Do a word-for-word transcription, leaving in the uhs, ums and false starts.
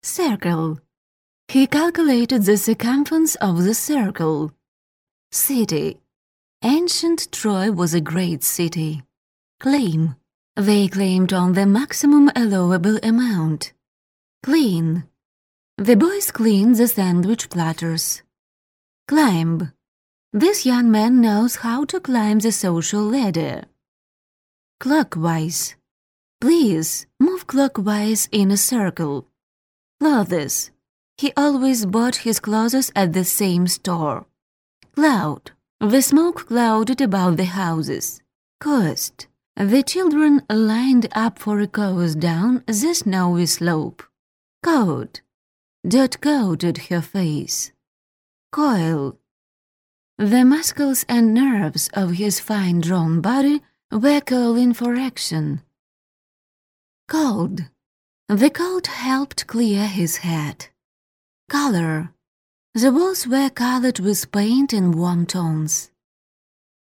Circle. He calculated the circumference of the circle. City. Ancient Troy was a great city. Claim. They claimed on the maximum allowable amount. Clean. The boys cleaned the sandwich platters. Climb. This young man knows how to climb the social ladder. Clockwise. Please move clockwise in a circle. Clothes. He always bought his clothes at the same store. Cloud. The smoke clouded about the houses. Coast. The children lined up for a course down the snowy slope. Coat. Dirt coated her face. Coil. The muscles and nerves of his fine-drawn body were calling for action. Cold. The cold helped clear his head. Color. The walls were colored with paint in warm tones.